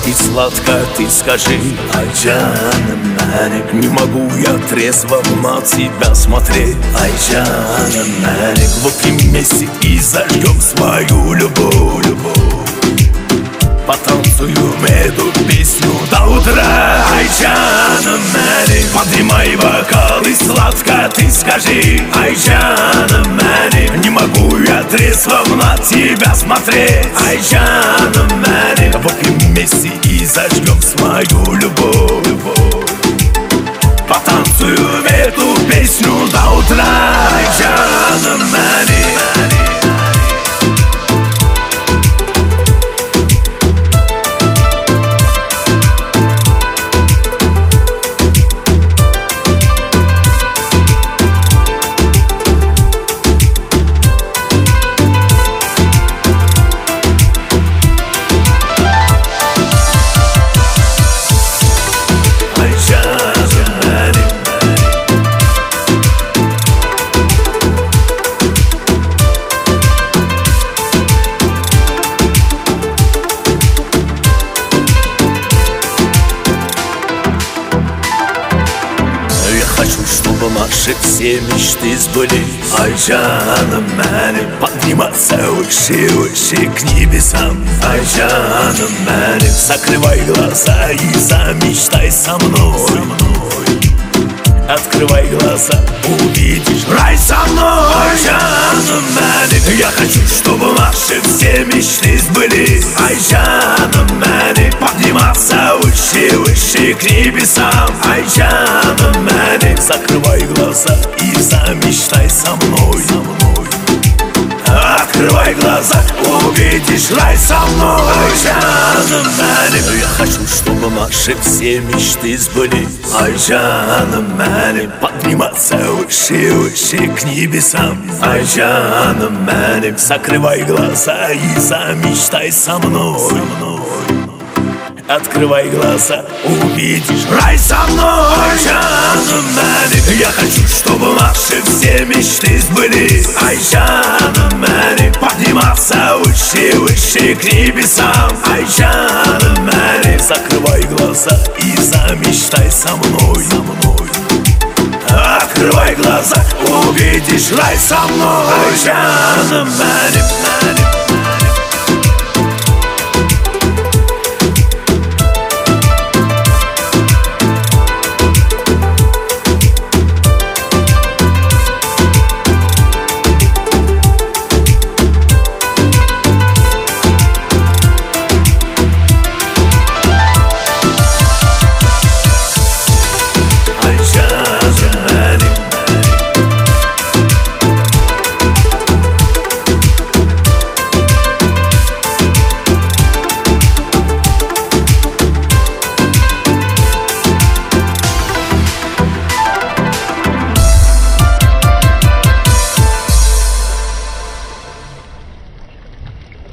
и сладко ты скажи: ай, жаным mənim, не могу я трезво на тебя смотреть. Ай, жаным mənim, выпьем вместе и зажгем свою любовь. Потанцуем эту песню до утра. Ай, жаным mənim, поднимай бокал и сладко ты скажи: ай, жаным mənim, не могу я трезво на тебя смотреть. Ай, жаным mənim, выпьем вместе и зажгем свою любовь. Потанцуем эту песню до утра. Ай, жаным mənim. Хочу, чтобы наши все мечты сбылись. Ай, жаным mənim, подниматься выше, выше к небесам. Ай, жаным mənim, закрывай глаза и замечтай со мной. Открывай глаза, увидишь рай со мной. Ай, жаным mənim, я хочу, чтобы наши все мечты сбылись. Ай, жаным mənim, подниматься выше, выше к небесам. Ай, жаным mənim, закрывай глаза и замечтай со мной. Открывай глаза, увидишь рай со мной. Ай, жаным mənim, я хочу, чтобы наши все мечты сбылись. Ай, жаным mənim, подниматься выше, выше к небесам. Ай, жаным mənim, закрывай глаза и замечтай со мной. Открывай глаза, увидишь рай со мной. Ай, жаным mənim, я хочу, чтобы наши все мечты сбылись. Ай, жаным mənim, подниматься выше, выше к небесам. Ай, жаным mənim, закрывай глаза и замечтай со мной. Открывай глаза, увидишь рай со мной. Ай, жаным mənim.